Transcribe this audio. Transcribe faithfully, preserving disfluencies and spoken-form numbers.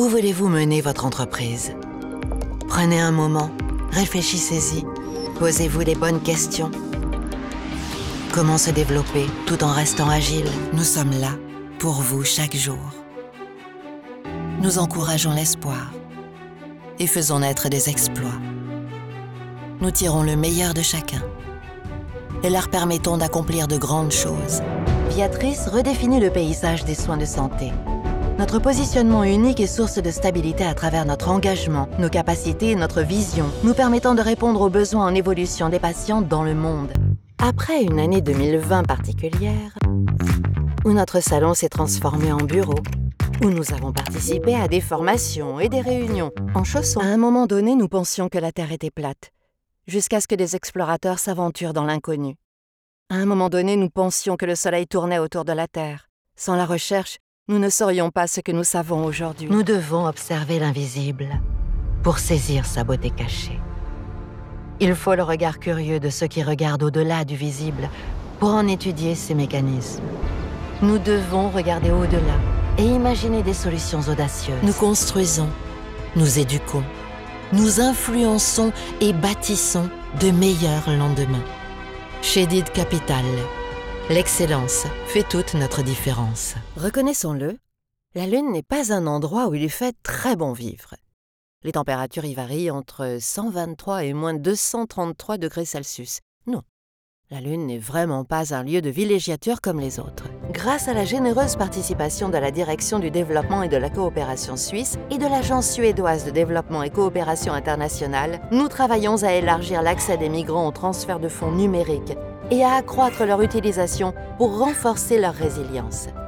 Où voulez-vous mener votre entreprise? Prenez un moment, réfléchissez-y, posez-vous les bonnes questions. Comment se développer tout en restant agile? Nous sommes là pour vous chaque jour. Nous encourageons l'espoir et faisons naître des exploits. Nous tirons le meilleur de chacun et leur permettons d'accomplir de grandes choses. Viatris redéfinit le paysage des soins de santé. Notre positionnement unique est source de stabilité à travers notre engagement, nos capacités et notre vision, nous permettant de répondre aux besoins en évolution des patients dans le monde. Après une année deux mille vingt particulière, où notre salon s'est transformé en bureau, où nous avons participé à des formations et des réunions en chaussons. À un moment donné, nous pensions que la Terre était plate, jusqu'à ce que des explorateurs s'aventurent dans l'inconnu. À un moment donné, nous pensions que le Soleil tournait autour de la Terre. Sans la recherche, nous ne saurions pas ce que nous savons aujourd'hui. Nous devons observer l'invisible pour saisir sa beauté cachée. Il faut le regard curieux de ceux qui regardent au-delà du visible pour en étudier ses mécanismes. Nous devons regarder au-delà et imaginer des solutions audacieuses. Nous construisons, nous éduquons, nous influençons et bâtissons de meilleurs lendemains. Chez Did Capital, l'excellence fait toute notre différence. Reconnaissons-le, la Lune n'est pas un endroit où il fait très bon vivre. Les températures y varient entre cent vingt-trois et moins deux cent trente-trois degrés Celsius. Non, la Lune n'est vraiment pas un lieu de villégiature comme les autres. Grâce à la généreuse participation de la Direction du développement et de la coopération suisse et de l'Agence suédoise de développement et coopération internationale, nous travaillons à élargir l'accès des migrants au transfert de fonds numériques et à accroître leur utilisation pour renforcer leur résilience.